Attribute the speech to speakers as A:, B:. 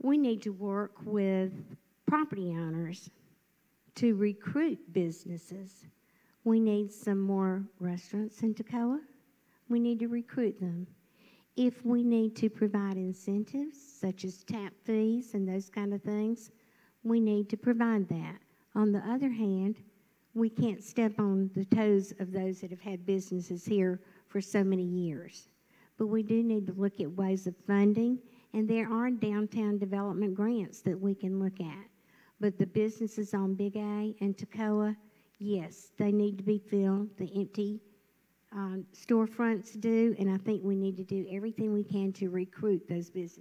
A: we need to work with property owners to recruit businesses. We need some more restaurants in Toccoa. We need to recruit them. If we need to provide incentives, such as tap fees and those kind of things, we need to provide that. On the other hand, we can't step on the toes of those that have had businesses here for so many years. But we do need to look at ways of funding, and there are downtown development grants that we can look at. But the businesses on Big A and Toccoa, yes, they need to be filled. The empty storefronts do, and I think we need to do everything we can to recruit those businesses.